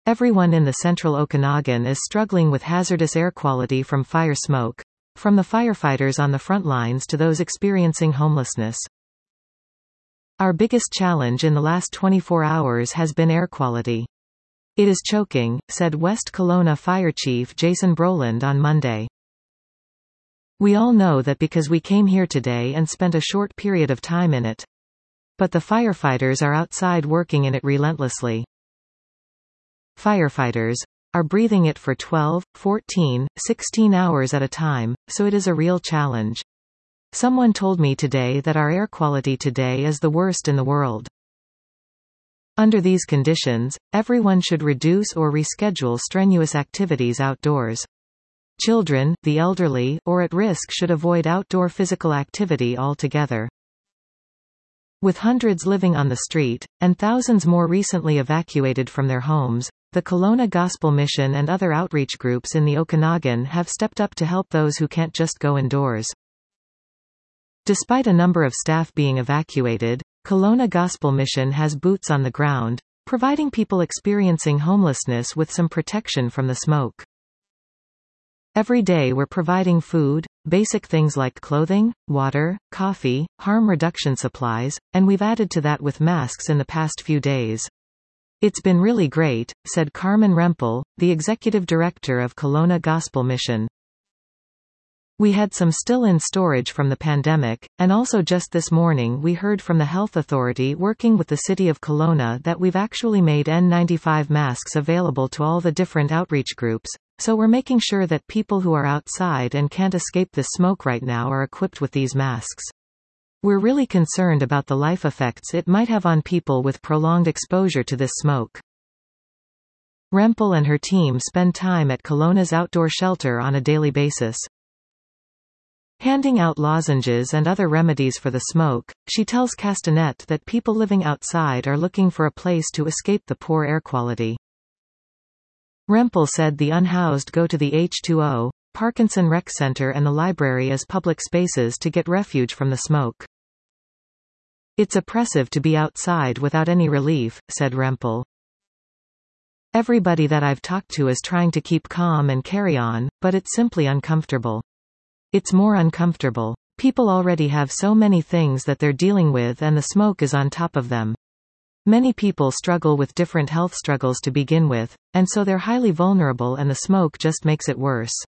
Everyone in the central Okanagan is struggling with hazardous air quality from fire smoke, from the firefighters on the front lines to those experiencing homelessness. Our biggest challenge in the last 24 hours has been air quality. It is choking, said West Kelowna Fire Chief Jason Brolin on Monday. We all know that because we came here today and spent a short period of time in it. But the firefighters are outside working in it relentlessly. Firefighters are breathing it for 12, 14, 16 hours at a time, so it is a real challenge. Someone told me today that our air quality today is the worst in the world. Under these conditions, everyone should reduce or reschedule strenuous activities outdoors. Children, the elderly, or at risk should avoid outdoor physical activity altogether. With hundreds living on the street, and thousands more recently evacuated from their homes, the Kelowna Gospel Mission and other outreach groups in the Okanagan have stepped up to help those who can't just go indoors. Despite a number of staff being evacuated, Kelowna Gospel Mission has boots on the ground, providing people experiencing homelessness with some protection from the smoke. Every day we're providing food, basic things like clothing, water, coffee, harm reduction supplies, and we've added to that with masks in the past few days. It's been really great, said Carmen Rempel, the executive director of Kelowna Gospel Mission. We had some still in storage from the pandemic, and also just this morning we heard from the health authority working with the city of Kelowna that we've actually made N95 masks available to all the different outreach groups, so we're making sure that people who are outside and can't escape the smoke right now are equipped with these masks. We're really concerned about the life effects it might have on people with prolonged exposure to this smoke. Rempel and her team spend time at Kelowna's outdoor shelter on a daily basis. Handing out lozenges and other remedies for the smoke, she tells Castanet that people living outside are looking for a place to escape the poor air quality. Rempel said the unhoused go to the H2O, Parkinson Rec Center and the library as public spaces to get refuge from the smoke. It's oppressive to be outside without any relief, said Rempel. Everybody that I've talked to is trying to keep calm and carry on, but it's simply uncomfortable. It's more uncomfortable. People already have so many things that they're dealing with and the smoke is on top of them. Many people struggle with different health struggles to begin with, and so they're highly vulnerable and the smoke just makes it worse.